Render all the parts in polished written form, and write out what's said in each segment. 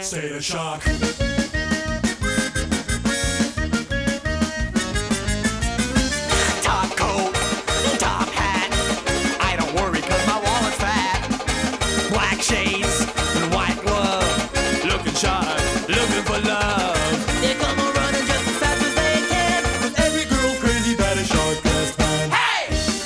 state of shock. Top coat, top hat. I don't worry 'cause my wallet's fat. Black shades and white glove. Looking shy, looking for love. They come a running just as fast as they can. 'Cause every girl's crazy about a shark-dressed man. Hey!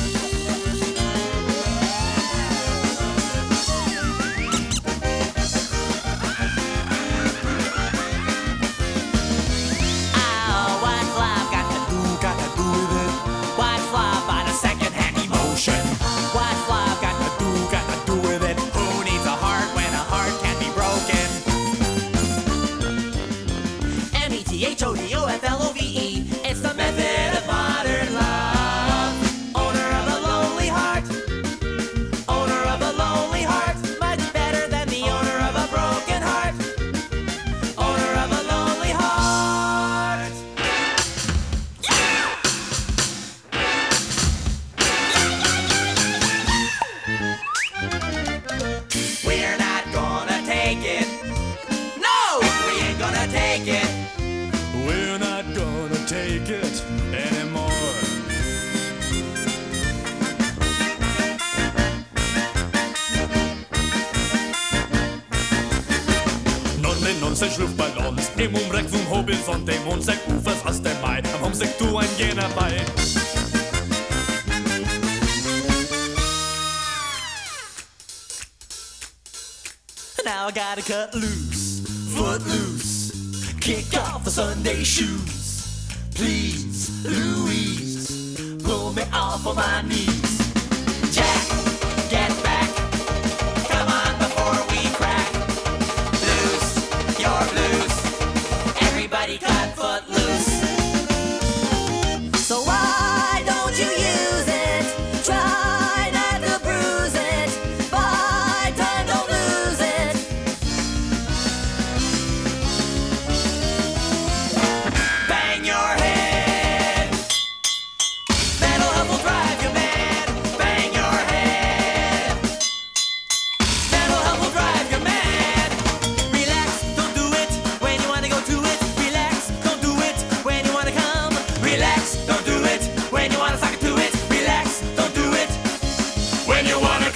Oh, what's love got to do with it? What's love but a second-hand emotion? What's love got to do with it? Who needs a heart when a heart can be broken? METHODOFLOVE, it's the method of modern love. Owner of a lonely heart, owner of a lonely heart, much better than the owner of a broken heart. Owner of a lonely heart. We're not gonna take it. No, we ain't gonna take it. We're not gonna take it anymore. Non sei Luftballons, im Umreck vom Horizont, dem Mond Ufers aus dem Mai, am Homsek du ein jener bei. Now I gotta cut loose, foot loose, kick off the Sunday shoes. Please, Louise, pull me off of my knees. Jack, get back, come on before we crack. Loose, you're loose, everybody cut foot loose. So why don't you use it? Try not to bruise it. Buy time, don't lose it. Bang your head. Mental health will drive you mad. Bang your head. Mental health will drive you mad. Relax, don't do it when you wanna go to it. Relax, don't do it when you wanna come. Relax, don't do it when you wanna suck it to it. Relax, don't do it when you wanna